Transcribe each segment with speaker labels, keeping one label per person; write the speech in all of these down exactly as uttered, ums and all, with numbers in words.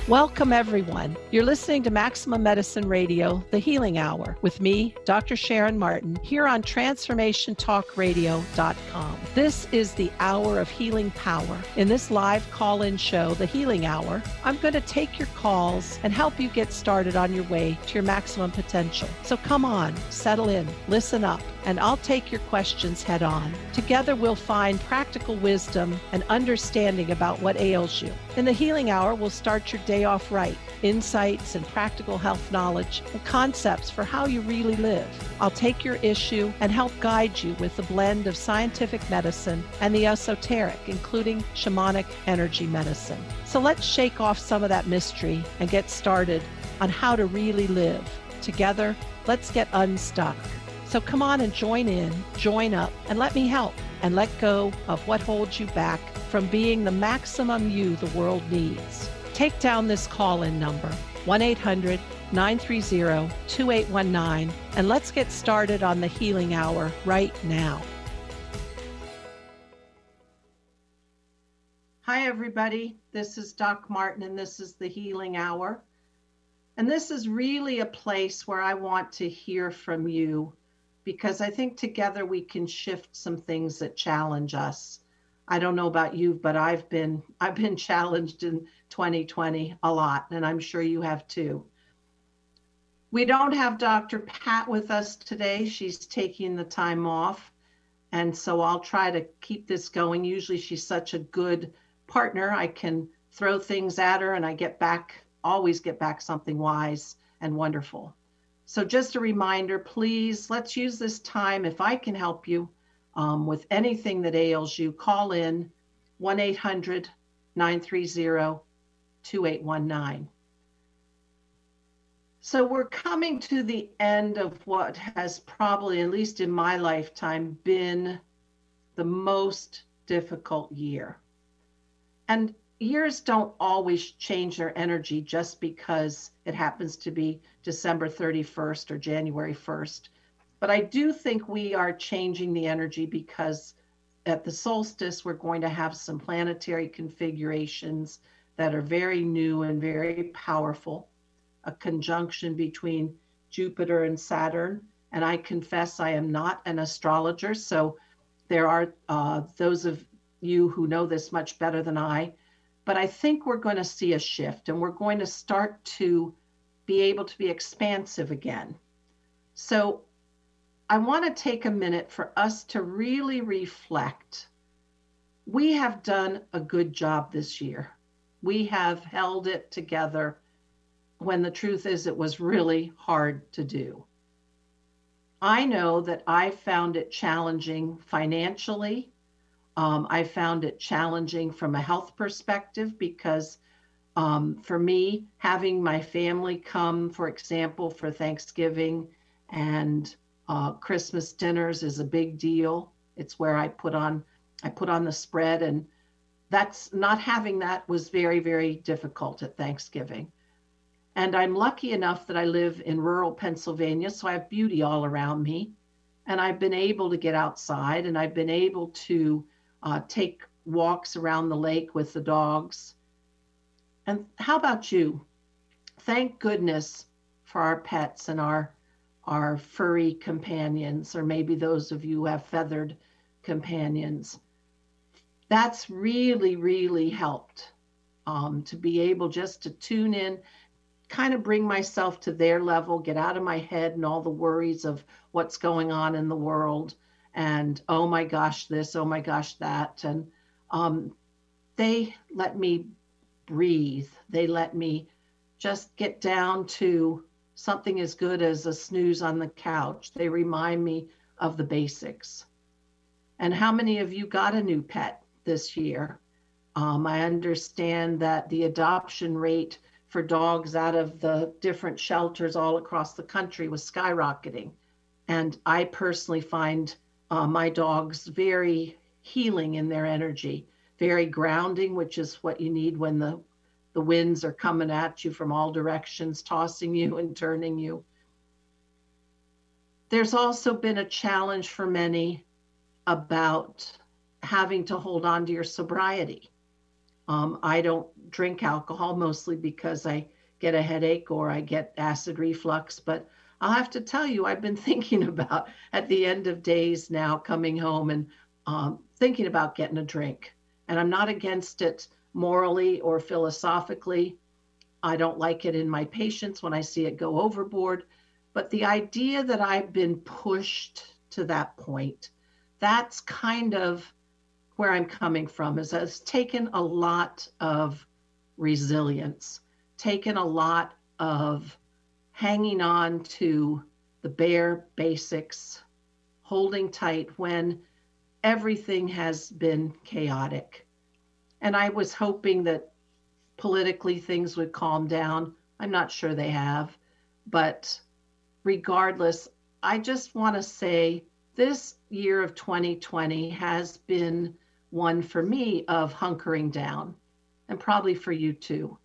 Speaker 1: Welcome, everyone. You're listening to Maximum Medicine Radio, The Healing Hour, with me, Doctor Sharon Martin, here on transformation talk radio dot com. This is the hour of healing power. In this live call-in show, The Healing Hour, I'm going to take your calls and help you get started on your way to your maximum potential. So come on, settle in, listen up, and I'll take your questions head on. Together, we'll find practical wisdom and understanding about what ails you. In The Healing Hour, we'll start your day off right. Insights and practical health knowledge and concepts for how you really live. I'll take your issue and help guide you with a blend of scientific medicine and the esoteric, including shamanic energy medicine. So let's shake off some of that mystery and get started on how to really live. Together, let's get unstuck. So come on and join in, join up, and let me help, and let go of what holds you back from being the maximum you the world needs. Take down this call-in number, one eight hundred nine three zero two eight one nine, and let's get started on the Healing Hour right now. Hi, everybody. This is Doc Martin, and this is the Healing Hour. And this is really a place where I want to hear from you, because I think together we can shift some things that challenge us. I don't know about you, but I've been I've been challenged in twenty twenty a lot, and I'm sure you have too. We don't have Doctor Pat with us today. She's taking the time off, and so I'll try to keep this going. Usually she's such a good partner. I can throw things at her, and I get back, always get back something wise and wonderful. So just a reminder, please, let's use this time. If I can help you um, with anything that ails you, call in one eight hundred nine three zero two eight one nine. So we're coming to the end of what has probably, at least in my lifetime, been the most difficult year. And years don't always change their energy just because it happens to be December thirty-first or January first. But I do think we are changing the energy because at the solstice, we're going to have some planetary configurations that are very new and very powerful, a conjunction between Jupiter and Saturn. And I confess I am not an astrologer, so there are uh, those of you who know this much better than I. But I think we're going to see a shift, and we're going to start to be able to be expansive again. So I want to take a minute for us to really reflect. We have done a good job this year. We have held it together when the truth is it was really hard to do. I know that I found it challenging financially. Um, I found it challenging from a health perspective because um, for me, having my family come, for example, for Thanksgiving and uh, Christmas dinners is a big deal. It's where I put on, I put on the spread, and that's not having that was very, very difficult at Thanksgiving. And I'm lucky enough that I live in rural Pennsylvania, so I have beauty all around me, and I've been able to get outside, and I've been able to Uh, take walks around the lake with the dogs. And how about you? Thank goodness for our pets and our, our furry companions, or maybe those of you who have feathered companions. That's really, really helped um, to be able just to tune in, kind of bring myself to their level, get out of my head and all the worries of what's going on in the world. And, oh my gosh, this, oh my gosh, that. And um, they let me breathe. They let me just get down to something as good as a snooze on the couch. They remind me of the basics. And how many of you got a new pet this year? Um, I understand that the adoption rate for dogs out of the different shelters all across the country was skyrocketing. And I personally find Uh, my dogs very healing in their energy, very grounding, which is what you need when the, the winds are coming at you from all directions, tossing you and turning you. There's also been a challenge for many about having to hold on to your sobriety. Um, I don't drink alcohol mostly because I get a headache or I get acid reflux. But I'll have to tell you, I've been thinking about at the end of days now coming home and um, thinking about getting a drink. And I'm not against it morally or philosophically. I don't like it in my patients when I see it go overboard. But the idea that I've been pushed to that point, that's kind of where I'm coming from, is it's taken a lot of resilience, taken a lot of hanging on to the bare basics, holding tight when everything has been chaotic. And I was hoping that politically things would calm down. I'm not sure they have, but regardless, I just want to say this year of twenty twenty has been one for me of hunkering down, and probably for you too.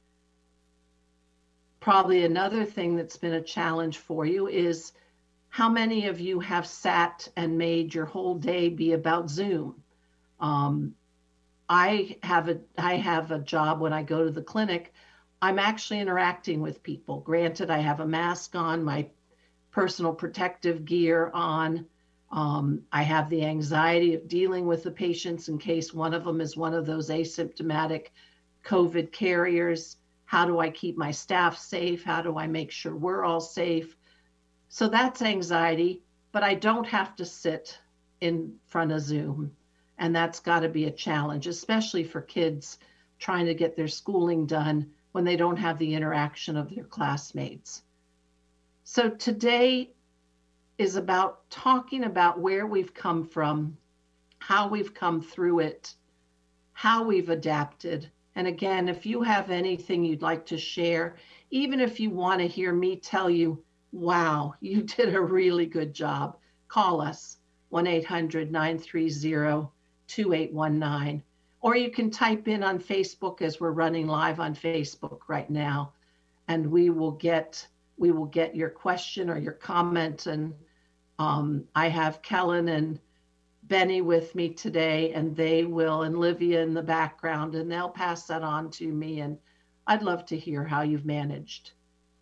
Speaker 1: Probably another thing that's been a challenge for you is how many of you have sat and made your whole day be about Zoom. Um, I have a I have a job when I go to the clinic. I'm actually interacting with people. Granted, I have a mask on, my personal protective gear on. Um, I have the anxiety of dealing with the patients in case one of them is one of those asymptomatic COVID carriers. How do I keep my staff safe? How do I make sure we're all safe? So that's anxiety, but I don't have to sit in front of Zoom. And that's got to be a challenge, especially for kids trying to get their schooling done when they don't have the interaction of their classmates. So today is about talking about where we've come from, how we've come through it, how we've adapted. And again, if you have anything you'd like to share, even if you want to hear me tell you, wow, you did a really good job, call us, one eight hundred nine three zero two eight one nine. Or you can type in on Facebook, as we're running live on Facebook right now, and we will get we will get your question or your comment. And um, I have Kellen and Benny with me today, and they will, and Livia in the background, and they'll pass that on to me. And I'd love to hear how you've managed.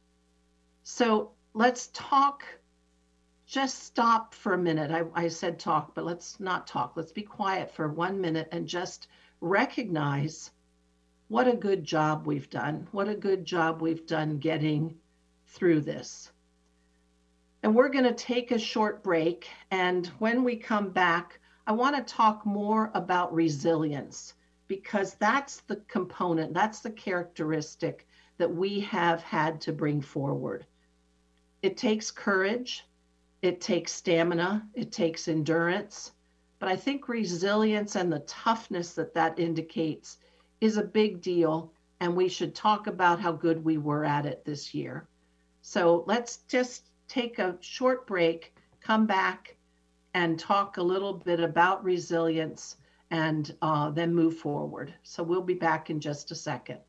Speaker 1: So let's talk, just stop for a minute. I, I said talk, but let's not talk. Let's be quiet for one minute and just recognize what a good job we've done. What a good job we've done getting through this. And we're going to take a short break. And when we come back, I want to talk more about resilience, because that's the component, that's the characteristic that we have had to bring forward. It takes courage, it takes stamina, it takes endurance. But I think resilience and the toughness that that indicates is a big deal. And we should talk about how good we were at it this year. So let's just take a short break, come back and talk a little bit about resilience, and uh, then move forward. So we'll be back in just a second.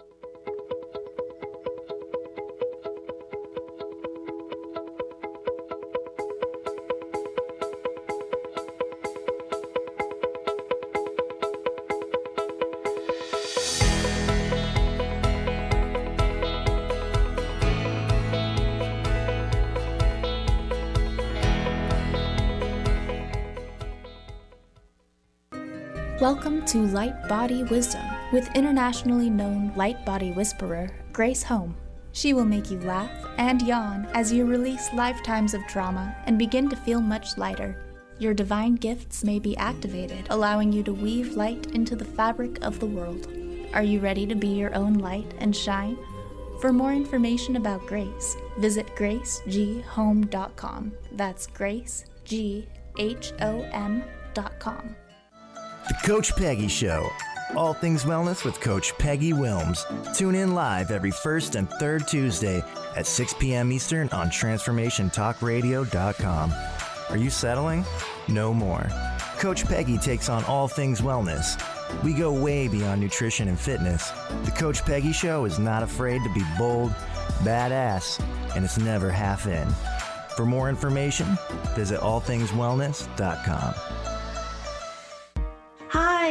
Speaker 2: Welcome to Light Body Wisdom with internationally known light body whisperer Grace Home. She will make you laugh and yawn as you release lifetimes of trauma and begin to feel much lighter. Your divine gifts may be activated, allowing you to weave light into the fabric of the world. Are you ready to be your own light and shine? For more information about Grace, visit grace g home dot com. That's Grace, G H O M dot com.
Speaker 3: The Coach Peggy Show. All things wellness with Coach Peggy Wilms. Tune in live every first and third Tuesday at six p.m. Eastern on transformation talk radio dot com. Are you settling? No more. Coach Peggy takes on all things wellness. We go way beyond nutrition and fitness. The Coach Peggy Show is not afraid to be bold, badass, and it's never half in. For more information, visit all things wellness dot com.
Speaker 4: Hi,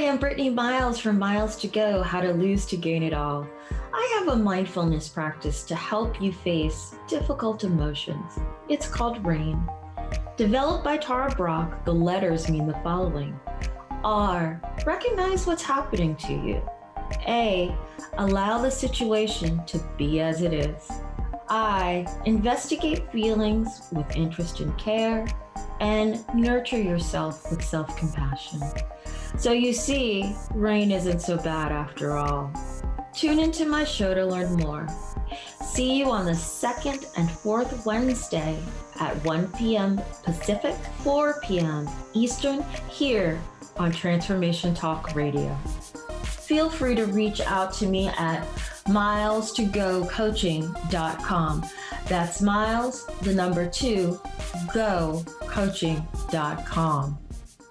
Speaker 4: I'm Brittany Miles from Miles to Go, How to Lose to Gain It All. I have a mindfulness practice to help you face difficult emotions. It's called RAIN. Developed by Tara Brach, the letters mean the following. R, recognize what's happening to you. A, allow the situation to be as it is. I, investigate feelings with interest and care, and nurture yourself with self-compassion. So you see, RAIN isn't so bad after all. Tune into my show to learn more. See you on the second and fourth Wednesday at one p.m. Pacific, four p.m. Eastern, here on Transformation Talk Radio. Feel free to reach out to me at miles to go coaching dot com. That's miles, the number two, go coaching dot com.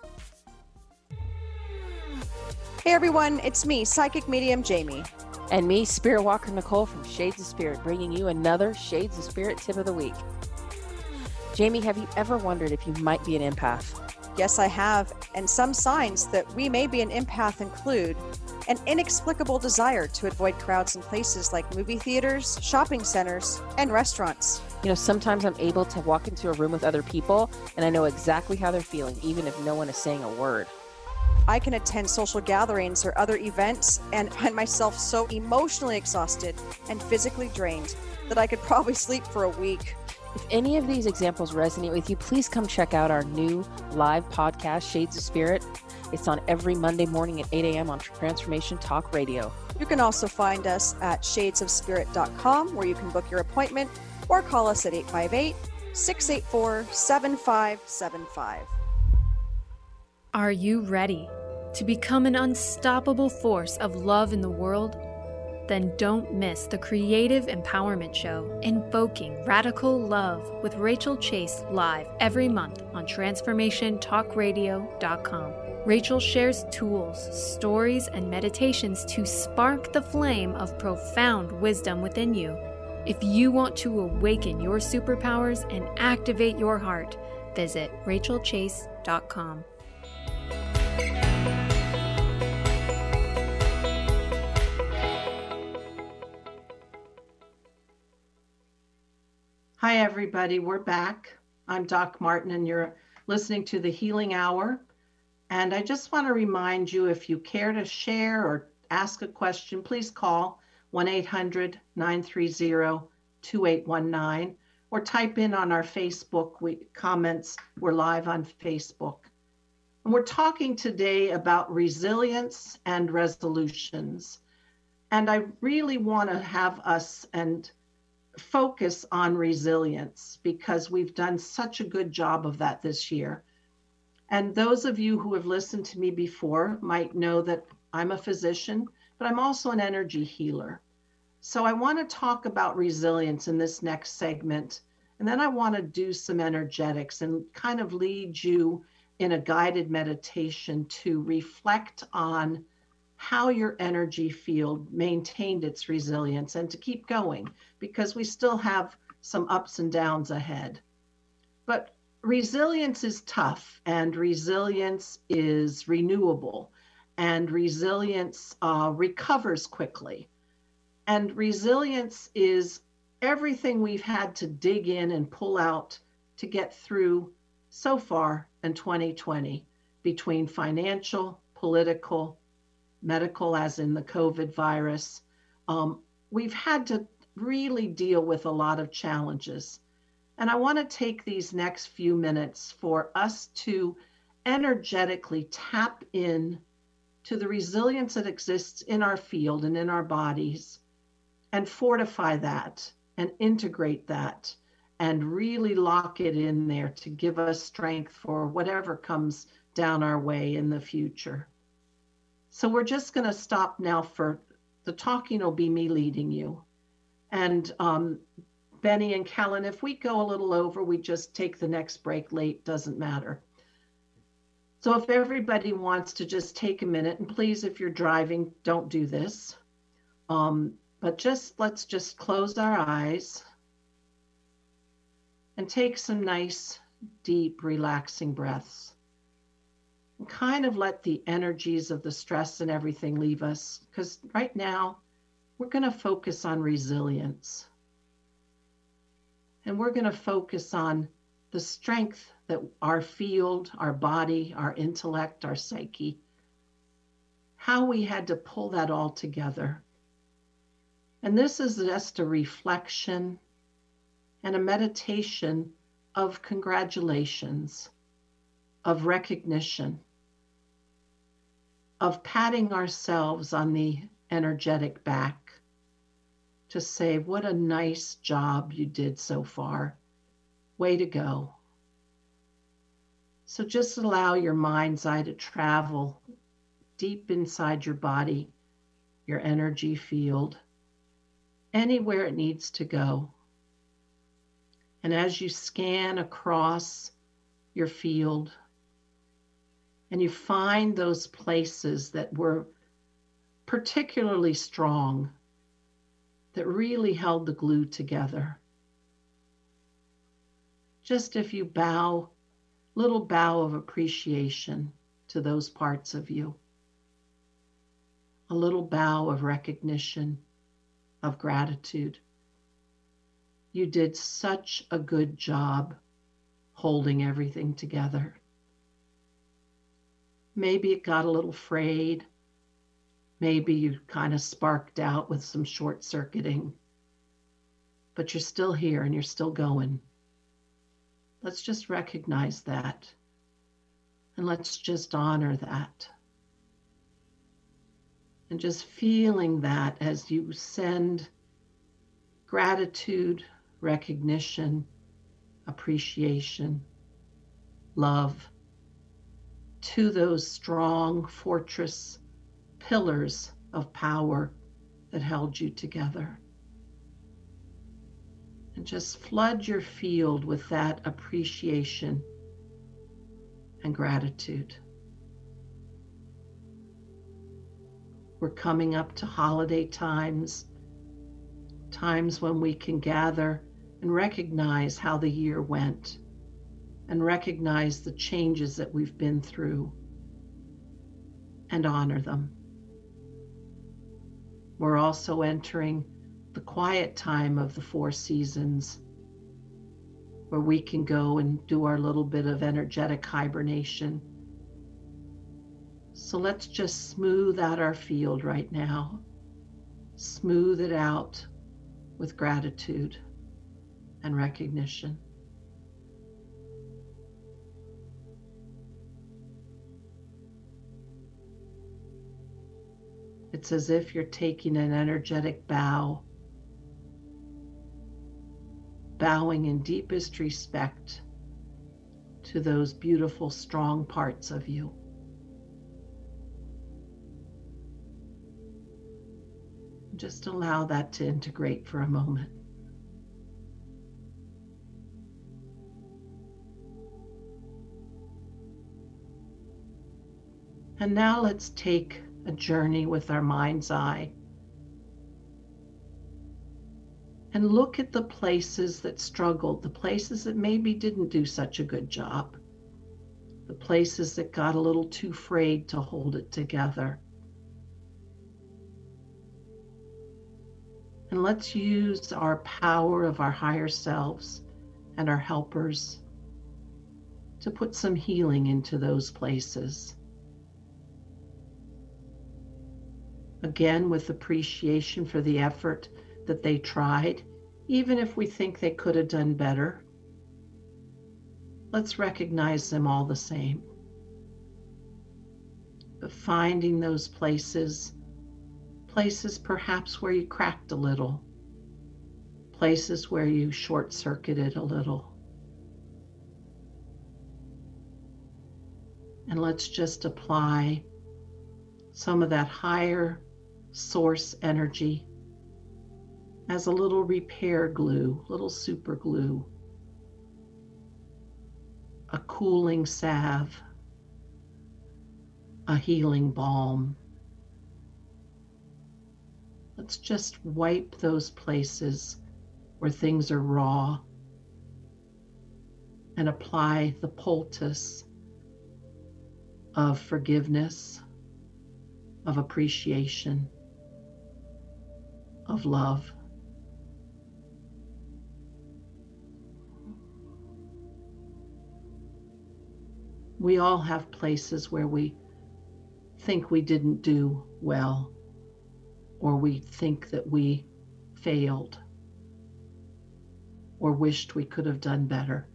Speaker 5: Hey everyone, it's me, Psychic Medium Jamie.
Speaker 6: And me, Spirit Walker Nicole from Shades of Spirit, bringing you another Shades of Spirit tip of the week. Jamie, have you ever wondered if you might be an empath?
Speaker 5: Yes, I have. And some signs that we may be an empath include an inexplicable desire to avoid crowds in places like movie theaters, shopping centers, and restaurants.
Speaker 6: You know, sometimes I'm able to walk into a room with other people and I know exactly how they're feeling, even if no one is saying a word.
Speaker 5: I can attend social gatherings or other events and find myself so emotionally exhausted and physically drained that I could probably sleep for a week.
Speaker 6: If any of these examples resonate with you, please come check out our new live podcast, Shades of Spirit. It's on every Monday morning at eight a.m. on Transformation Talk Radio.
Speaker 5: You can also find us at shades of spirit dot com, where you can book your appointment, or call us at eight five eight, six eight four, seven five seven five.
Speaker 7: Are you ready to become an unstoppable force of love in the world? Then don't miss the Creative Empowerment Show, Invoking Radical Love with Rachel Chase, live every month on transformation talk radio dot com. Rachel shares tools, stories, and meditations to spark the flame of profound wisdom within you. If you want to awaken your superpowers and activate your heart, visit rachel chase dot com.
Speaker 1: Hi, everybody. We're back. I'm Doc Martin, and you're listening to the Healing Hour. And I just want to remind you, if you care to share or ask a question, please call one eight hundred, nine three zero, two eight one nine or type in on our Facebook we, comments. We're live on Facebook. And we're talking today about resilience and resolutions. And I really want to have us and focus on resilience because we've done such a good job of that this year. And those of you who have listened to me before might know that I'm a physician, but I'm also an energy healer. So I want to talk about resilience in this next segment. And then I want to do some energetics and kind of lead you in a guided meditation to reflect on how your energy field maintained its resilience and to keep going, because we still have some ups and downs ahead. But resilience is tough, and resilience is renewable, and resilience uh, recovers quickly. And resilience is everything we've had to dig in and pull out to get through so far in twenty twenty, between financial, political, medical, as in the COVID virus. Um, we've had to really deal with a lot of challenges. And I want to take these next few minutes for us to energetically tap in to the resilience that exists in our field and in our bodies, and fortify that and integrate that and really lock it in there to give us strength for whatever comes down our way in the future. So we're just going to stop now for the talking. Will be me leading you. And um, Benny and Kellen, if we go a little over, we just take the next break late, doesn't matter. So if everybody wants to just take a minute, and please, if you're driving, don't do this. Um, but just let's just close our eyes and take some nice, deep, relaxing breaths. and kind of let the energies of the stress and everything leave us. Because right now, we're going to focus on resilience. And we're going to focus on the strength that our field, our body, our intellect, our psyche, how we had to pull that all together. And this is just a reflection and a meditation of congratulations, of recognition, of patting ourselves on the energetic back to say, what a nice job you did so far. Way to go. So just allow your mind's eye to travel deep inside your body, your energy field, anywhere it needs to go. And as you scan across your field and you find those places that were particularly strong, that really held the glue together, just if you bow, little bow of appreciation to those parts of you, a little bow of recognition, of gratitude. You did such a good job holding everything together. Maybe it got a little frayed. Maybe you kind of sparked out with some short circuiting, but you're still here and you're still going. Let's just recognize that. And let's just honor that. And just feeling that as you send gratitude, recognition, appreciation, love to those strong fortress pillars of power that held you together. And just flood your field with that appreciation and gratitude. We're coming up to holiday times, times when we can gather and recognize how the year went and recognize the changes that we've been through and honor them. We're also entering the quiet time of the four seasons, where we can go and do our little bit of energetic hibernation. So let's just smooth out our field right now. Smooth it out with gratitude and recognition. It's as if you're taking an energetic bow, bowing in deepest respect to those beautiful, strong parts of you. Just allow that to integrate for a moment. And now let's take a journey with our mind's eye and look at the places that struggled, the places that maybe didn't do such a good job, the places that got a little too frayed to hold it together. And let's use our power of our higher selves and our helpers to put some healing into those places. Again, with appreciation for the effort that they tried, even if we think they could have done better. Let's recognize them all the same. But finding those places, places perhaps where you cracked a little, places where you short-circuited a little. And let's just apply some of that higher source energy as a little repair glue, little super glue, a cooling salve, a healing balm. Let's just wipe those places where things are raw and apply the poultice of forgiveness, of appreciation, of love. We all have places where we think we didn't do well, or we think that we failed, or wished we could have done better.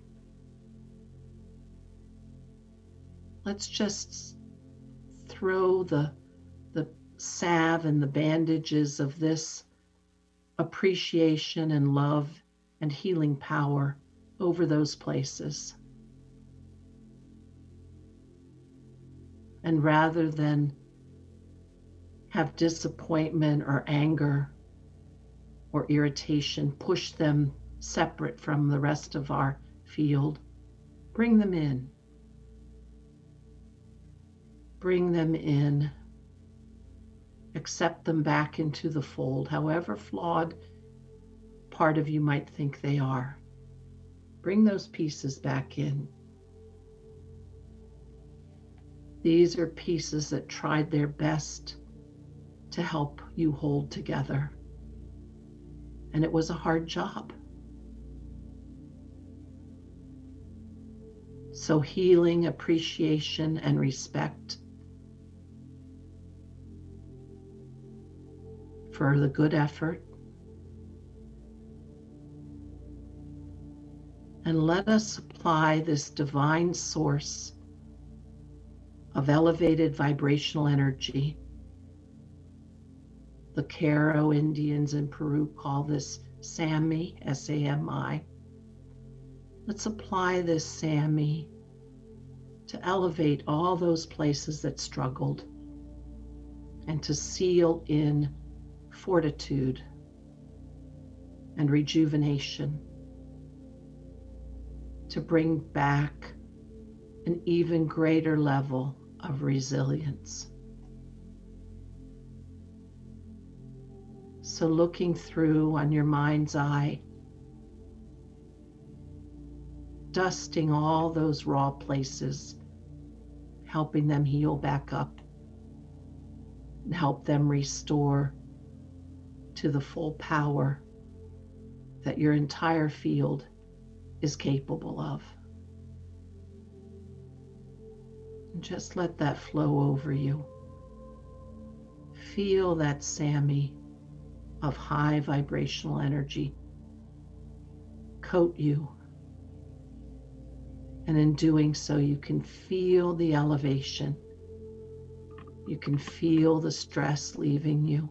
Speaker 1: Let's just throw the, the salve and the bandages of this appreciation and love and healing power over those places. And rather than have disappointment or anger or irritation push them separate from the rest of our field, bring them in. Bring them in. Accept them back into the fold, however flawed part of you might think they are. Bring those pieces back in. These are pieces that tried their best to help you hold together. And it was a hard job. So healing, appreciation, and respect for the good effort. And let us apply this divine source of elevated vibrational energy. The Q'ero Indians in Peru call this Sami, S A M I. Let's apply this Sami to elevate all those places that struggled and to seal in fortitude and rejuvenation, to bring back an even greater level of resilience. So looking through on your mind's eye, dusting all those raw places, helping them heal back up and help them restore to the full power that your entire field is capable of. And just let that flow over you. Feel that Sami of high vibrational energy coat you. And in doing so, you can feel the elevation. You can feel the stress leaving you.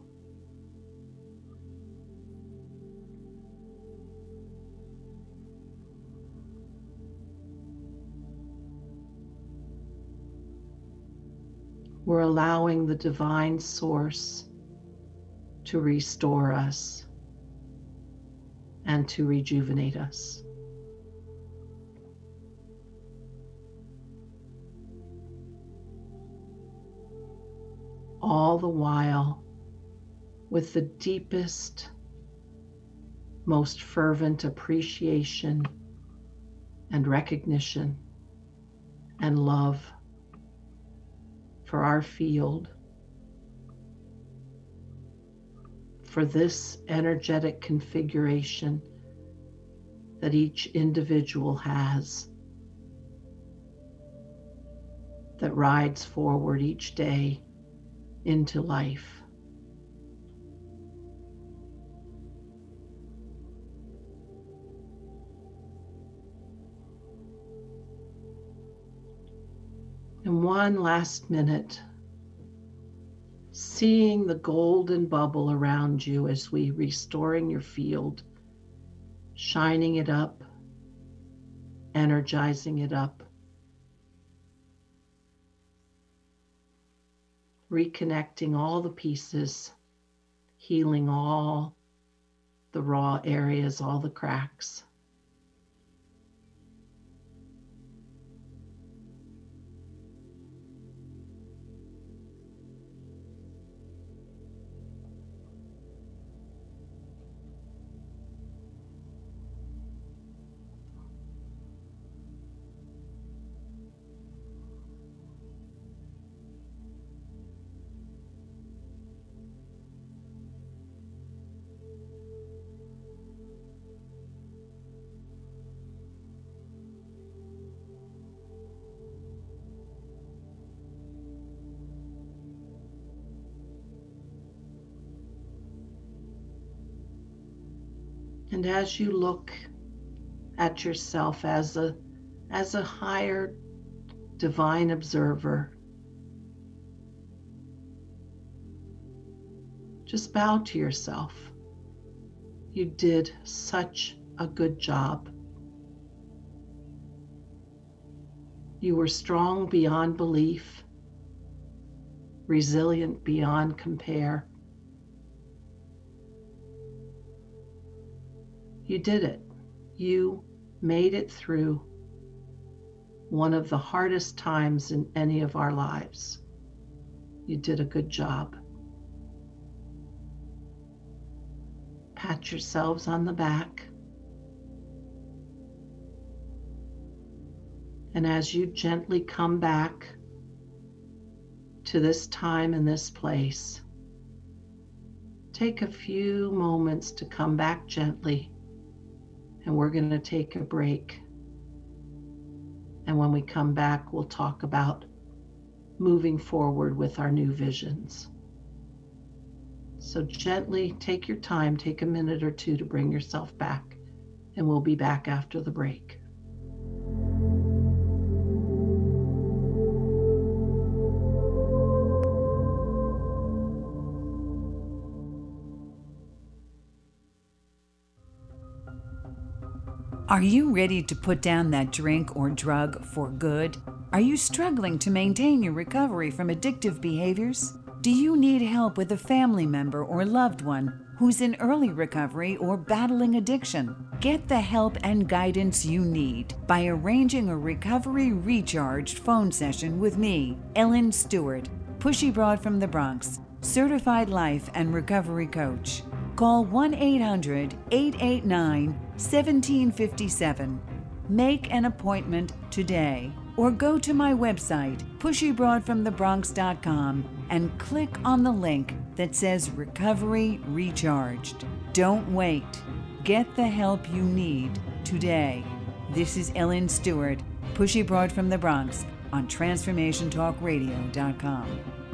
Speaker 1: We're allowing the divine source to restore us and to rejuvenate us. All the while with the deepest, most fervent appreciation and recognition and love for our field, for this energetic configuration that each individual has, that rides forward each day into life. And one last minute, seeing the golden bubble around you as we restoring your field, shining it up, energizing it up, reconnecting all the pieces, healing all the raw areas, all the cracks. And as you look at yourself as a as a higher divine observer, just bow to yourself. You did such a good job. You were strong beyond belief, resilient beyond compare. You did it. You made it through one of the hardest times in any of our lives. You did a good job. Pat yourselves on the back. And as you gently come back to this time and this place, take a few moments to come back gently, and we're going to take a break. And when we come back, we'll talk about moving forward with our new visions. So gently take your time, take a minute or two to bring yourself back, and we'll be back after the break.
Speaker 8: Are you ready to put down that drink or drug for good? Are you struggling to maintain your recovery from addictive behaviors? Do you need help with a family member or loved one who's in early recovery or battling addiction? Get the help and guidance you need by arranging a Recovery Recharged phone session with me, Ellen Stewart, Pushy Broad from the Bronx, certified life and recovery coach. Call one eight hundred, eight eight nine, one seven five seven. Make an appointment today or go to my website, pushy broad from the bronx dot com, and click on the link that says Recovery Recharged. Don't wait. Get the help you need today. This is Ellen Stewart, Pushy Broad from the Bronx on transformation talk radio dot com.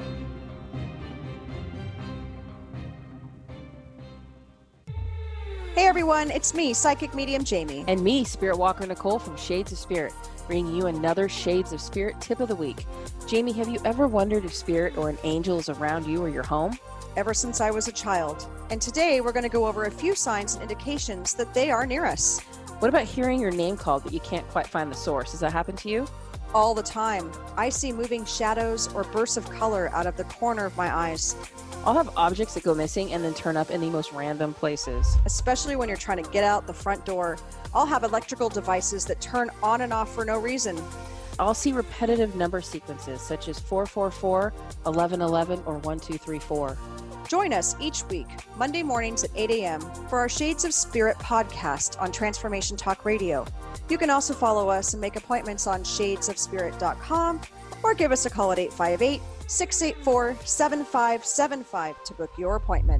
Speaker 5: Hey everyone, it's me, Psychic Medium Jamie.
Speaker 6: And me, Spirit Walker Nicole from Shades of Spirit, bringing you another Shades of Spirit tip of the week. Jamie, have you ever wondered if spirit or an angel is around you or your home?
Speaker 5: Ever since I was a child. And today we're going to go over a few signs and indications that they are near us.
Speaker 6: What about hearing your name called but you can't quite find the source? Does that happen to you?
Speaker 5: All the time. I see moving shadows or bursts of color out of the corner of my eyes.
Speaker 6: I'll have objects that go missing and then turn up in the most random places.
Speaker 5: Especially when you're trying to get out the front door. I'll have electrical devices that turn on and off for no reason.
Speaker 6: I'll see repetitive number sequences such as four four four, eleven eleven, or one two three four.
Speaker 5: Join us each week, Monday mornings at eight a.m. for our Shades of Spirit podcast on Transformation Talk Radio. You can also follow us and make appointments on shades of spirit dot com or give us a call at eight five eight, six eight four, seven five seven five to book your appointment.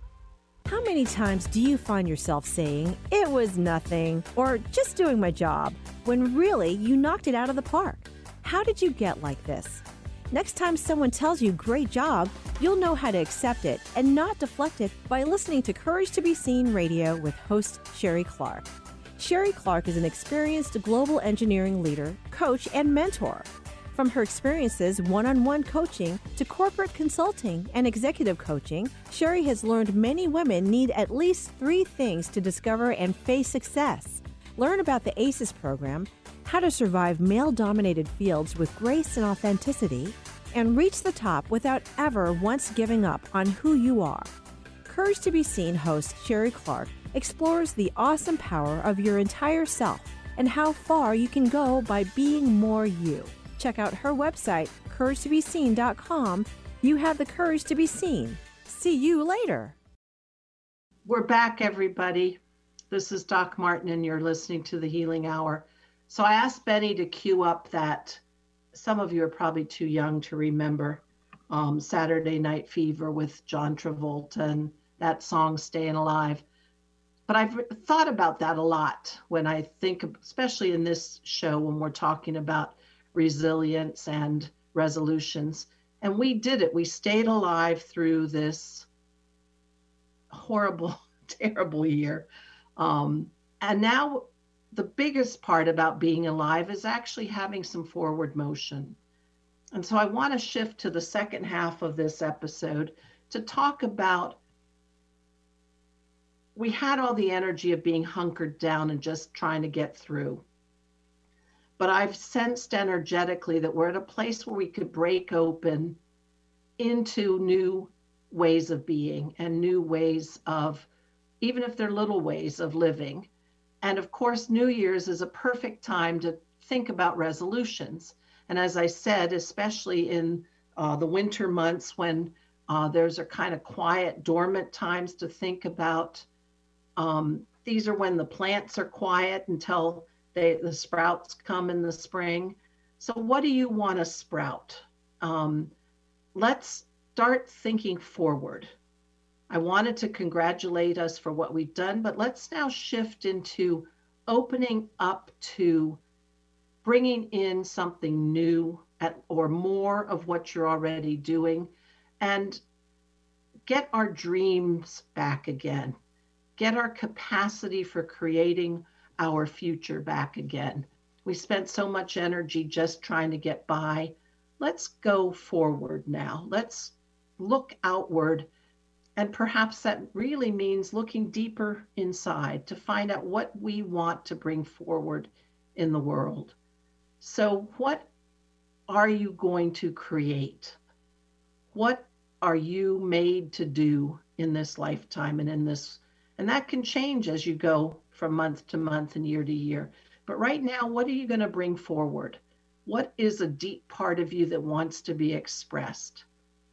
Speaker 9: How many times do you find yourself saying, "It was nothing," or "just doing my job," when really you knocked it out of the park? How did you get like this? Next time someone tells you "great job," you'll know how to accept it and not deflect it by listening to Courage to Be Seen Radio with host Sherry Clark. Sherry Clark is an experienced global engineering leader, coach, and mentor. From her experiences one-on-one coaching to corporate consulting and executive coaching, Sherry has learned many women need at least three things to discover and face success. Learn about the ACES program, how to survive male-dominated fields with grace and authenticity, and reach the top without ever once giving up on who you are. Courage to Be Seen host Sherry Clark explores the awesome power of your entire self and how far you can go by being more you. Check out her website, courage to be seen dot com. You have the courage to be seen. See you later.
Speaker 1: We're back, everybody. This is Doc Martin, and you're listening to the Healing Hour. So I asked Benny to cue up that, some of you are probably too young to remember, um, Saturday Night Fever with John Travolta and that song, Staying Alive. But I've thought about that a lot when I think, especially in this show, when we're talking about resilience and resolutions. And we did it. We stayed alive through this horrible, terrible year. Um, and now the biggest part about being alive is actually having some forward motion. And so I want to shift to the second half of this episode to talk about, we had all the energy of being hunkered down and just trying to get through. But I've sensed energetically that we're at a place where we could break open into new ways of being and new ways of, even if they're little ways of living. And of course, New Year's is a perfect time to think about resolutions. And as I said, especially in uh, the winter months when uh, there's a kind of quiet, dormant times to think about, um, these are when the plants are quiet until they, the sprouts come in the spring. So what do you want to sprout? Um, let's start thinking forward. I wanted to congratulate us for what we've done, but let's now shift into opening up to bringing in something new at, or more of what you're already doing, and get our dreams back again. Get our capacity for creating our future back again. We spent so much energy just trying to get by. Let's go forward now. Let's look outward. And perhaps that really means looking deeper inside to find out what we want to bring forward in the world. So what are you going to create? What are you made to do in this lifetime and in this? And that can change as you go from month to month and year to year. But right now, what are you going to bring forward? What is a deep part of you that wants to be expressed?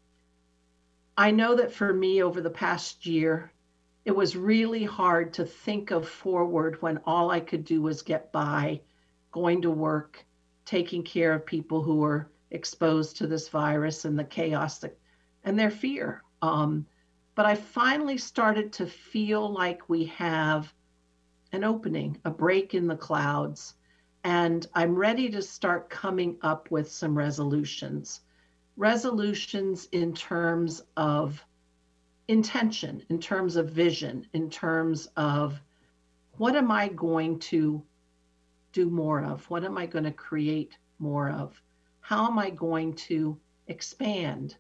Speaker 1: I know that for me over the past year, it was really hard to think of forward when all I could do was get by, going to work, taking care of people who were exposed to this virus and the chaos that, and their fear. Um, but I finally started to feel like we have an opening, a break in the clouds, and I'm ready to start coming up with some resolutions. Resolutions in terms of intention, in terms of vision, in terms of what am I going to do more of? What am I going to create more of? How am I going to expand?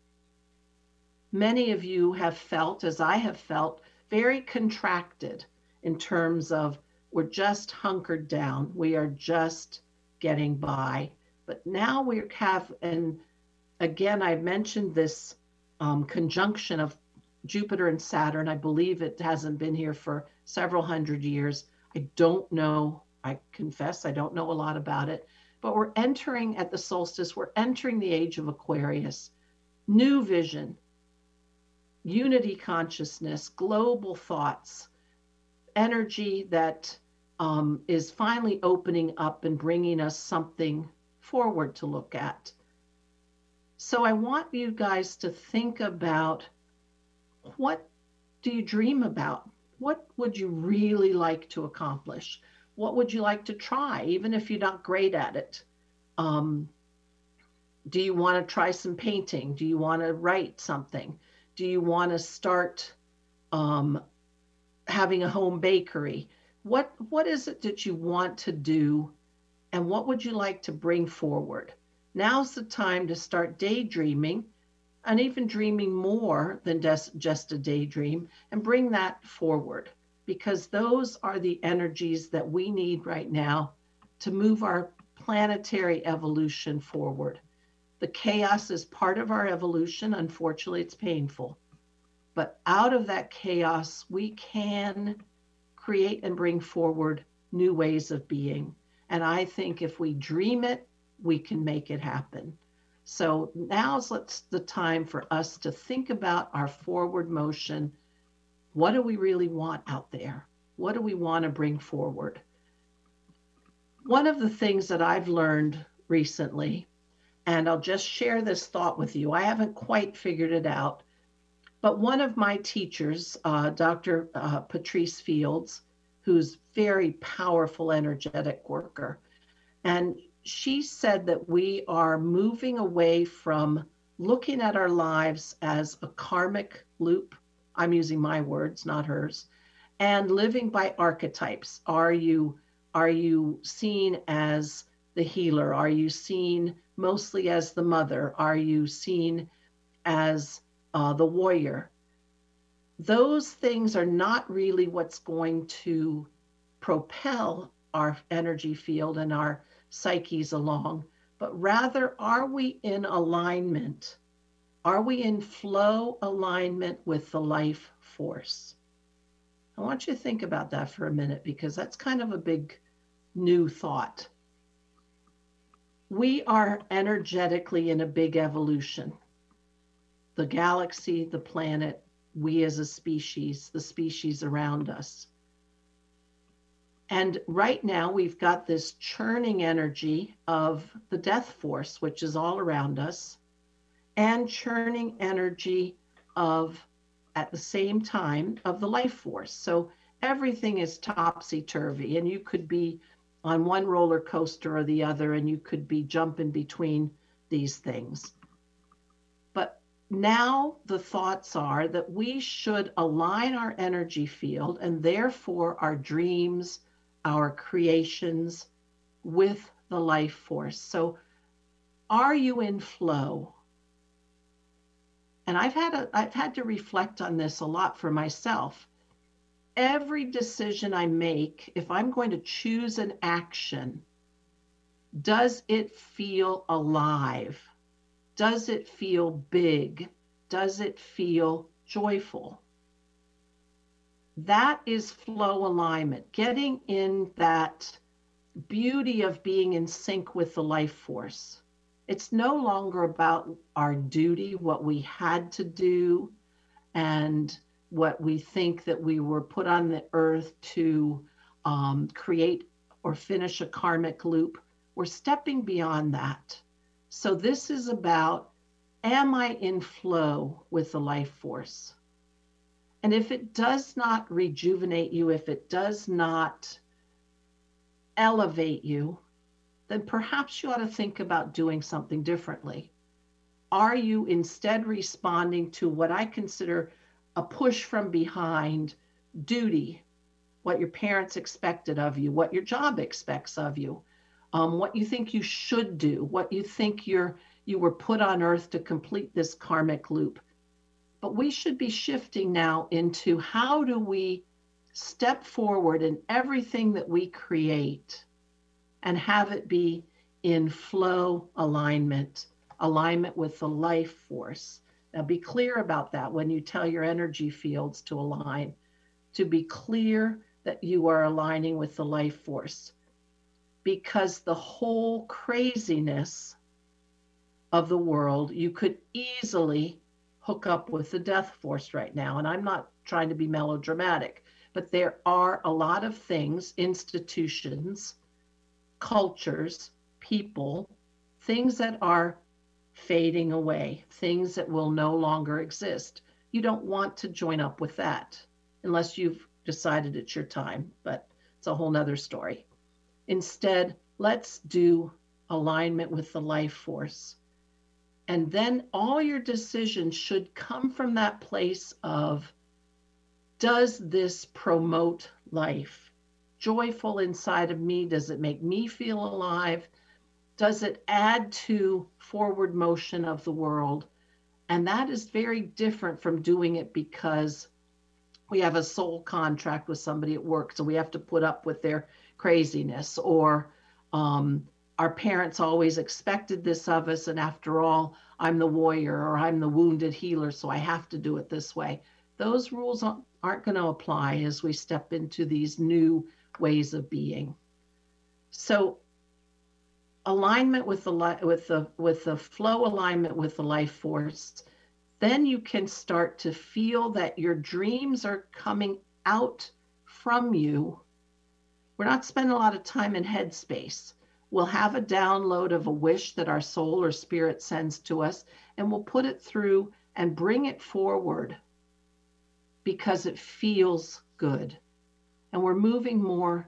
Speaker 1: Many of you have felt, as I have felt, very contracted in terms of we're just hunkered down. We are just getting by. But now we have, and again, I mentioned this um, conjunction of Jupiter and Saturn. I believe it hasn't been here for several hundred years. I don't know. I confess I don't know a lot about it. But we're entering at the solstice, we're entering the age of Aquarius. New vision, unity consciousness, global thoughts, energy that um, is finally opening up and bringing us something forward to look at. So I want you guys to think about, what do you dream about? What would you really like to accomplish? What would you like to try, even if you're not great at it? Um, do you want to try some painting? Do you want to write something? Do you want to start um, having a home bakery? What What is it that you want to do, and what would you like to bring forward? Now's the time to start daydreaming, and even dreaming more than just, just a daydream, and bring that forward, because those are the energies that we need right now to move our planetary evolution forward. The chaos is part of our evolution. Unfortunately, it's painful. But out of that chaos, we can create and bring forward new ways of being. And I think if we dream it, we can make it happen. So now's let's, the time for us to think about our forward motion. What do we really want out there? What do we want to bring forward? One of the things that I've learned recently, and I'll just share this thought with you. I haven't quite figured it out, but one of my teachers, uh, Doctor Uh, Patrice Fields, who's very powerful, energetic worker, and she said that we are moving away from looking at our lives as a karmic loop. I'm using my words, not hers. and living by archetypes. Are you, are you seen as the healer? Are you seen mostly as the mother? Are you seen as uh, the warrior? Those things are not really what's going to propel our energy field and our psyches along, but rather, are we in alignment? Are we in flow alignment with the life force? I want you to think about that for a minute, because that's kind of a big new thought. We are energetically in a big evolution. The galaxy, the planet, we as a species, the species around us. And right now we've got this churning energy of the death force, which is all around us, and churning energy of, at the same time, of the life force. So everything is topsy-turvy, and you could be on one roller coaster or the other, and you could be jumping between these things. But now the thoughts are that we should align our energy field, and therefore our dreams, our creations, with the life force. So are you in flow? And I've had a, I've had to reflect on this a lot for myself. Every decision I make, if I'm going to choose an action, does it feel alive? Does it feel big? Does it feel joyful? That is flow alignment, getting in that beauty of being in sync with the life force. It's no longer about our duty, what we had to do, and what we think that we were put on the earth to um, create or finish a karmic loop. We're stepping beyond that. So this is about, am I in flow with the life force? And if it does not rejuvenate you, if it does not elevate you, then perhaps you ought to think about doing something differently. Are you instead responding to what I consider a push from behind, duty, what your parents expected of you, what your job expects of you, um, what you think you should do, what you think you're, you were put on earth to complete this karmic loop? But we should be shifting now into, how do we step forward in everything that we create and have it be in flow alignment, alignment with the life force. Now be clear about that when you tell your energy fields to align, to be clear that you are aligning with the life force, because the whole craziness of the world, you could easily hook up with the death force right now. And I'm not trying to be melodramatic, but there are a lot of things, institutions, cultures, people, things that are fading away, things that will no longer exist. You don't want to join up with that unless you've decided it's your time, but it's a whole nother story. Instead, let's do alignment with the life force. And then all your decisions should come from that place of, does this promote life? Joyful inside of me? Does it make me feel alive? Does it add to forward motion of the world? And that is very different from doing it because we have a soul contract with somebody at work, so we have to put up with their craziness, or um, our parents always expected this of us, and after all, I'm the warrior, or I'm the wounded healer, so I have to do it this way. Those rules aren't going to apply as we step into these new ways of being. So alignment with the with the with the flow alignment with the life force, then you can start to feel that your dreams are coming out from you. We're not spending a lot of time in headspace. We'll have a download of a wish that our soul or spirit sends to us, and we'll put it through and bring it forward because it feels good. And we're moving more,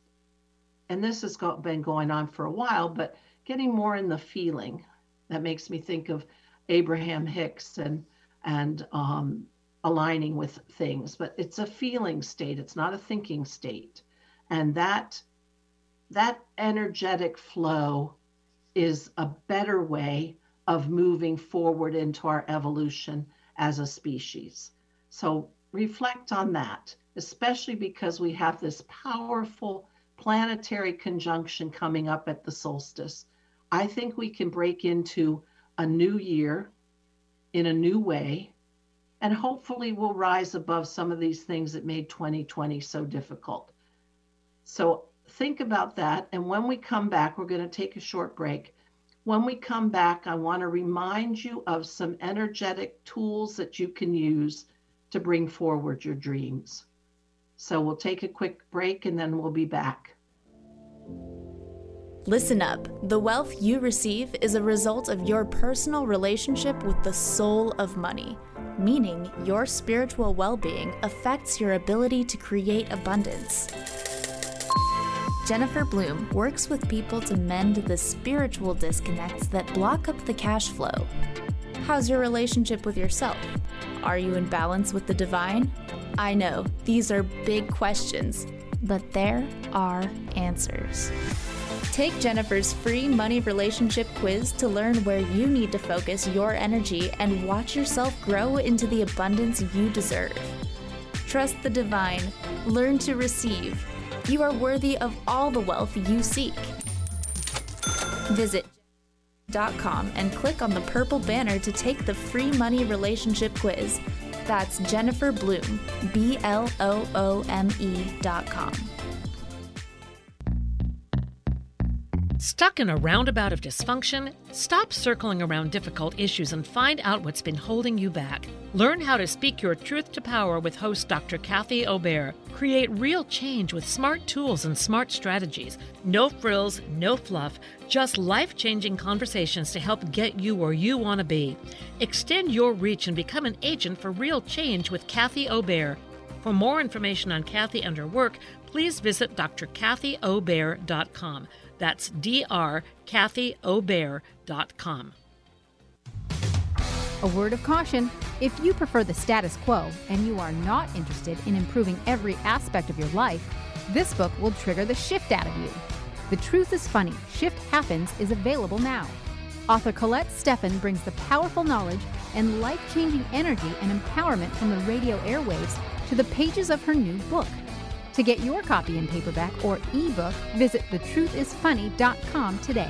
Speaker 1: and this has been going on for a while, but getting more in the feeling. That makes me think of Abraham Hicks and, and um, aligning with things, but it's a feeling state. It's not a thinking state. And that, that energetic flow is a better way of moving forward into our evolution as a species. So reflect on that, especially because we have this powerful planetary conjunction coming up at the solstice. I think we can break into a new year in a new way, and hopefully we'll rise above some of these things that made twenty twenty so difficult. So think about that. And when we come back, we're going to take a short break. When we come back, I want to remind you of some energetic tools that you can use to bring forward your dreams. So we'll take a quick break and then we'll be back.
Speaker 2: Listen up. The wealth you receive is a result of your personal relationship with the soul of money, meaning your spiritual well-being affects your ability to create abundance. Jennifer Bloom works with people to mend the spiritual disconnects that block up the cash flow. How's your relationship with yourself? Are you in balance with the divine? I know, these are big questions, but there are answers. Take Jennifer's free money relationship quiz to learn where you need to focus your energy and watch yourself grow into the abundance you deserve. Trust the divine. Learn to receive. You are worthy of all the wealth you seek. Visit dot com and click on the purple banner to take the free money relationship quiz. That's Jennifer Bloom, B L O O M E dot com.
Speaker 10: Stuck in a roundabout of dysfunction? Stop circling around difficult issues and find out what's been holding you back. Learn how to speak your truth to power with host Doctor Kathy Obear. Create real change with smart tools and smart strategies. No frills, no fluff, just life-changing conversations to help get you where you want to be. Extend your reach and become an agent for real change with Kathy Obear. For more information on Kathy and her work, please visit d r kathy obear dot com. That's D R Kathy Obear dot com.
Speaker 11: A word of caution: if you prefer the status quo and you are not interested in improving every aspect of your life, this book will trigger the shift out of you. The Truth is Funny, Shift Happens is available now. Author Colette Steffen brings the powerful knowledge and life-changing energy and empowerment from the radio airwaves to the pages of her new book. To get your copy in paperback or ebook, visit the truth is funny dot com today.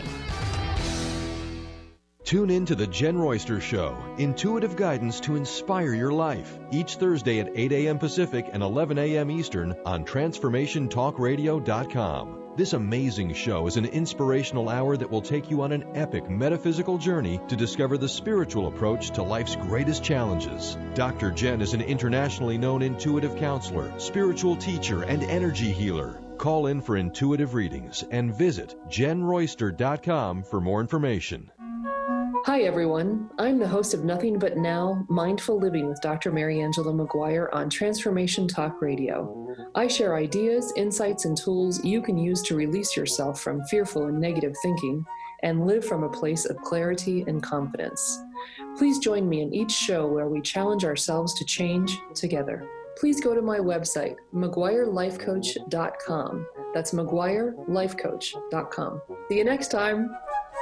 Speaker 12: Tune in to The Jen Royster Show, intuitive guidance to inspire your life, each Thursday at eight a.m. Pacific and eleven a.m. Eastern on transformation talk radio dot com. This amazing show is an inspirational hour that will take you on an epic metaphysical journey to discover the spiritual approach to life's greatest challenges. Doctor Jen is an internationally known intuitive counselor, spiritual teacher, and energy healer. Call in for intuitive readings and visit jen royster dot com for more information.
Speaker 13: Hi, everyone. I'm the host of Nothing But Now, Mindful Living with Doctor Mary Angela McGuire on Transformation Talk Radio. I share ideas, insights, and tools you can use to release yourself from fearful and negative thinking and live from a place of clarity and confidence. Please join me in each show where we challenge ourselves to change together. Please go to my website, mcguire life coach dot com. That's mcguire life coach dot com. See you next time.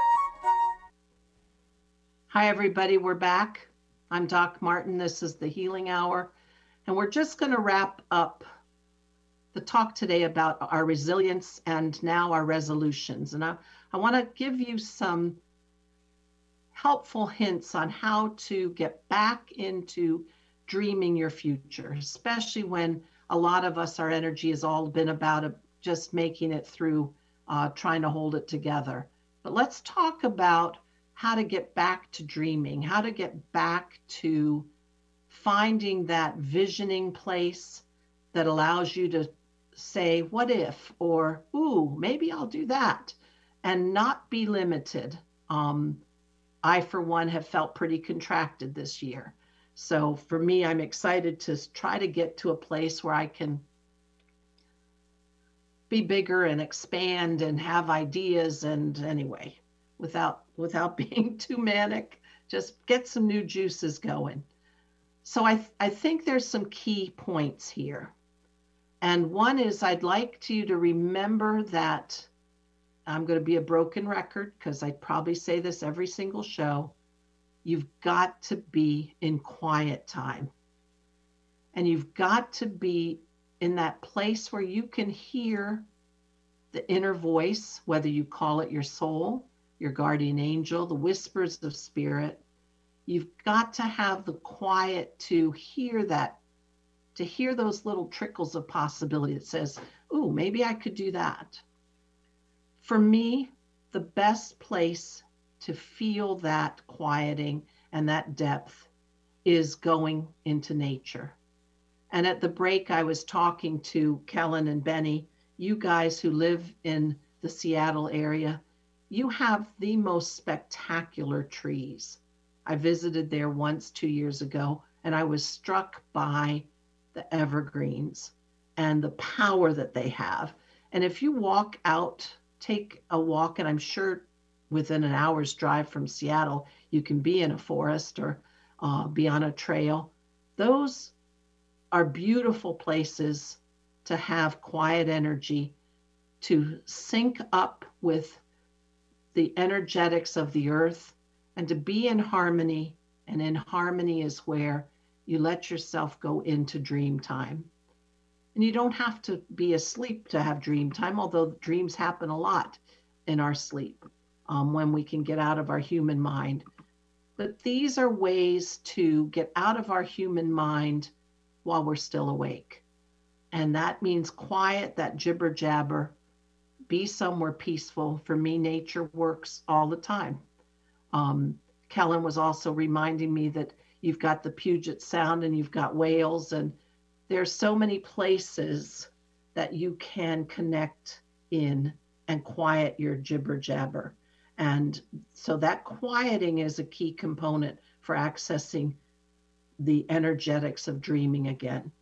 Speaker 1: Hi, everybody. We're back. I'm Doc Martin. This is the Healing Hour. And we're just going to wrap up the talk today about our resilience and now our resolutions. And I, I want to give you some helpful hints on how to get back into dreaming your future, especially when a lot of us, our energy has all been about a, just making it through, uh, trying to hold it together. But let's talk about how to get back to dreaming, how to get back to finding that visioning place that allows you to say, what if, or, ooh, maybe I'll do that, and not be limited. Um, I, for one, have felt pretty contracted this year. So for me, I'm excited to try to get to a place where I can be bigger and expand and have ideas. And anyway, without without being too manic, just get some new juices going. So I, th- I think there's some key points here. And one is I'd like you to remember that I'm going to be a broken record because I probably say this every single show. You've got to be in quiet time. And you've got to be in that place where you can hear the inner voice, whether you call it your soul, your guardian angel, the whispers of spirit. You've got to have the quiet to hear that, to hear those little trickles of possibility that says, ooh, maybe I could do that. For me, the best place to feel that quieting and that depth is going into nature. And at the break, I was talking to Kellen and Benny, you guys who live in the Seattle area, you have the most spectacular trees. I visited there once two years ago, and I was struck by the evergreens and the power that they have. And if you walk out, take a walk, and I'm sure within an hour's drive from Seattle, you can be in a forest or uh, be on a trail. Those are beautiful places to have quiet energy, to sync up with the energetics of the earth, and to be in harmony. And in harmony is where you let yourself go into dream time. And you don't have to be asleep to have dream time, although dreams happen a lot in our sleep um, when we can get out of our human mind. But these are ways to get out of our human mind while we're still awake. And that means quiet, that jibber jabber, be somewhere peaceful. For me, nature works all the time. Um, Kellen was also reminding me that you've got the Puget Sound and you've got whales, and there's so many places that you can connect in and quiet your jibber jabber. And so that quieting is a key component for accessing the energetics of dreaming again.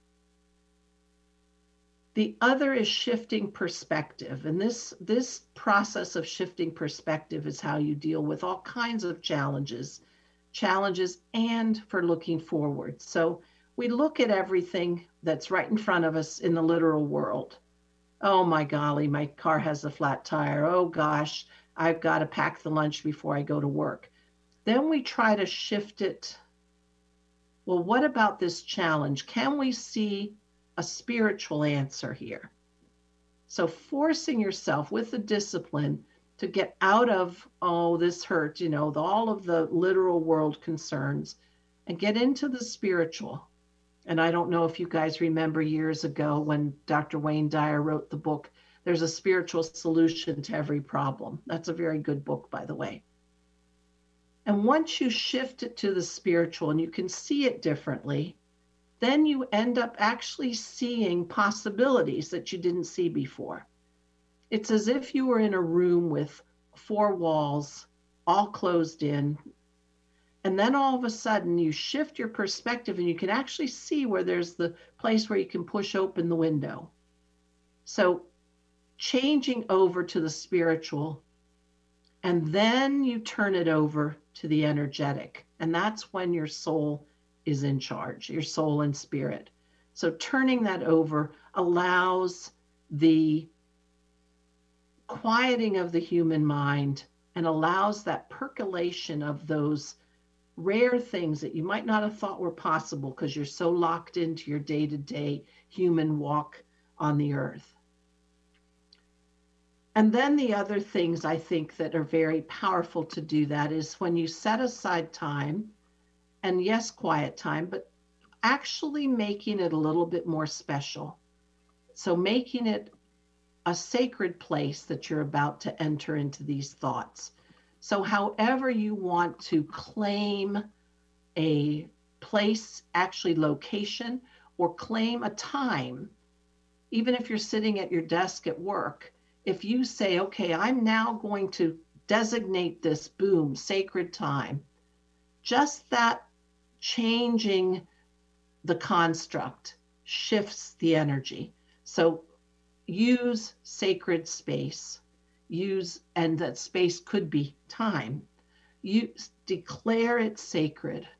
Speaker 1: The other is shifting perspective. And this, this process of shifting perspective is how you deal with all kinds of challenges, challenges and for looking forward. So we look at everything that's right in front of us in the literal world. Oh my golly, my car has a flat tire. Oh gosh, I've got to pack the lunch before I go to work. Then we try to shift it. Well, what about this challenge? Can we see a spiritual answer here? So forcing yourself with the discipline to get out of, oh, this hurt, you know, the, all of the literal world concerns, and get into the spiritual. And I don't know if you guys remember years ago when Doctor Wayne Dyer wrote the book, There's a Spiritual Solution to Every Problem. That's a very good book, by the way. And once you shift it to the spiritual and you can see it differently, then you end up actually seeing possibilities that you didn't see before. It's as if you were in a room with four walls, all closed in, and then all of a sudden you shift your perspective and you can actually see where there's the place where you can push open the window. So changing over to the spiritual, and then you turn it over to the energetic. And that's when your soul is in charge, your soul and spirit. So turning that over allows the quieting of the human mind and allows that percolation of those rare things that you might not have thought were possible because you're so locked into your day-to-day human walk on the earth. And then the other things I think that are very powerful to do that is when you set aside time, and yes, quiet time, but actually making it a little bit more special. So making it a sacred place that you're about to enter into these thoughts. So however you want to claim a place, actually location, or claim a time, even if you're sitting at your desk at work, if you say, okay, I'm now going to designate this, boom, sacred time, just that changing the construct shifts the energy. So use sacred space, use, and that space could be time. You declare it sacred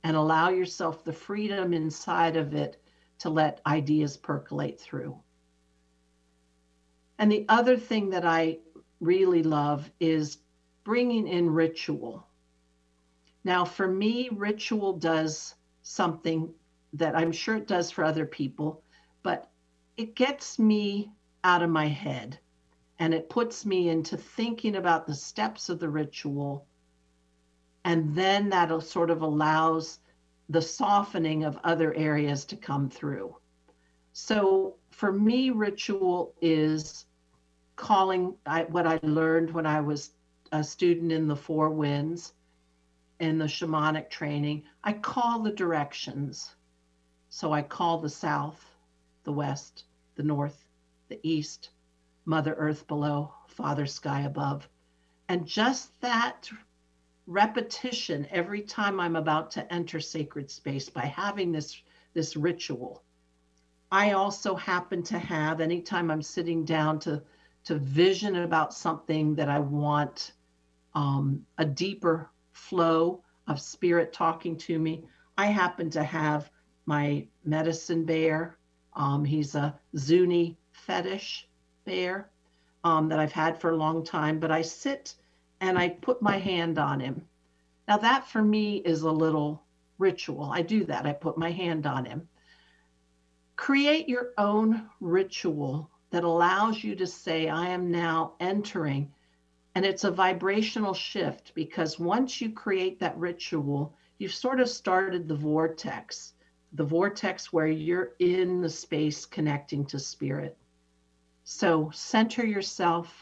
Speaker 1: and allow yourself the freedom inside of it to let ideas percolate through. And the other thing that I really love is bringing in ritual. Now, for me, ritual does something that I'm sure it does for other people, but it gets me out of my head and it puts me into thinking about the steps of the ritual. And then that sort of allows the softening of other areas to come through. So for me, ritual is calling I, what I learned when I was a student in the Four Winds, in the shamanic training. I call the directions. So I call the south, the west, the north, the east, Mother Earth below, Father Sky above. And just that repetition every time I'm about to enter sacred space by having this, this ritual. I also happen to have, anytime I'm sitting down to, to vision about something that I want um, a deeper flow of spirit talking to me, I happen to have my medicine bear. Um, he's a Zuni fetish bear um, that I've had for a long time, but I sit and I put my hand on him. Now that for me is a little ritual. I do that. I put my hand on him. Create your own ritual that allows you to say, I am now entering. And it's a vibrational shift, because once you create that ritual, you've sort of started the vortex, the vortex where you're in the space connecting to spirit. So center yourself.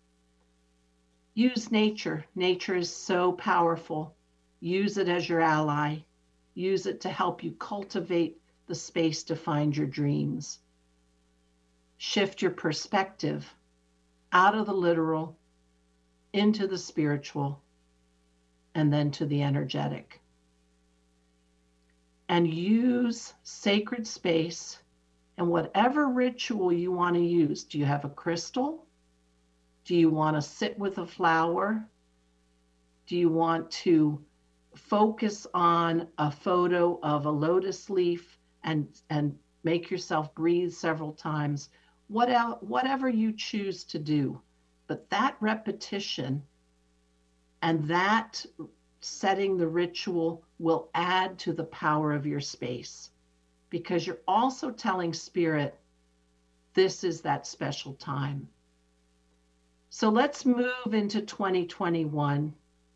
Speaker 1: Use nature. Nature is so powerful. Use it as your ally. Use it to help you cultivate the space to find your dreams. Shift your perspective out of the literal into the spiritual and then to the energetic. And use sacred space and whatever ritual you want to use. Do you have a crystal? Do you want to sit with a flower? Do you want to focus on a photo of a lotus leaf and, and make yourself breathe several times? What el- whatever you choose to do. But that repetition and that setting the ritual will add to the power of your space, because you're also telling spirit, this is that special time. So let's move into twenty twenty-one.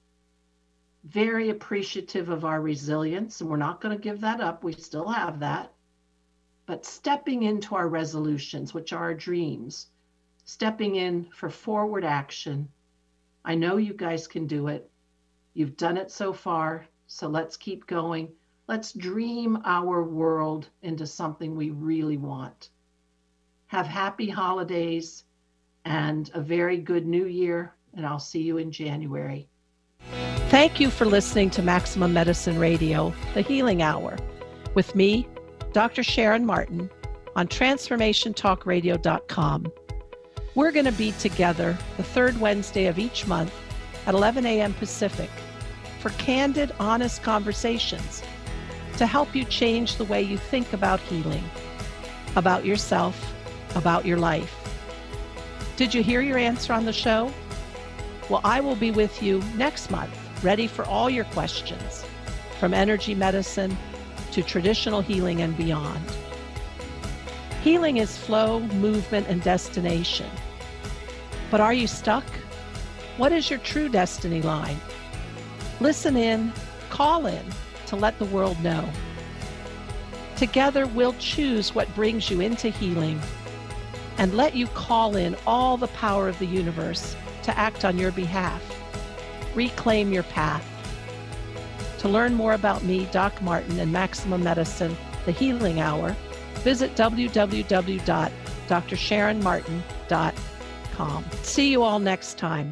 Speaker 1: Very appreciative of our resilience, and we're not going to give that up. We still have that. But stepping into our resolutions, which are our dreams, stepping in for forward action. I know you guys can do it. You've done it so far, so let's keep going. Let's dream our world into something we really want. Have happy holidays and a very good new year, and I'll see you in January.
Speaker 14: Thank you for listening to Maximum Medicine Radio, The Healing Hour, with me, Doctor Sharon Martin, on transformation talk radio dot com. We're going to be together the third Wednesday of each month at eleven a.m. Pacific for candid, honest conversations to help you change the way you think about healing, about yourself, about your life. Did you hear your answer on the show? Well, I will be with you next month, ready for all your questions, from energy medicine to traditional healing and beyond. Healing is flow, movement, and destination. But are you stuck? What is your true destiny line? Listen in, call in to let the world know. Together, we'll choose what brings you into healing and let you call in all the power of the universe to act on your behalf. Reclaim your path. To learn more about me, Doc Martin, and Maximum Medicine, The Healing Hour, visit w w w dot dr sharon martin dot com. See you all next time.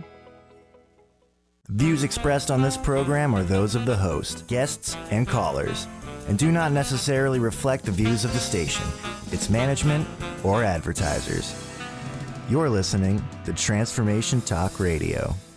Speaker 3: Views expressed on this program are those of the host, guests, and callers, and do not necessarily reflect the views of the station, its management, or advertisers. You're listening to Transformation Talk Radio.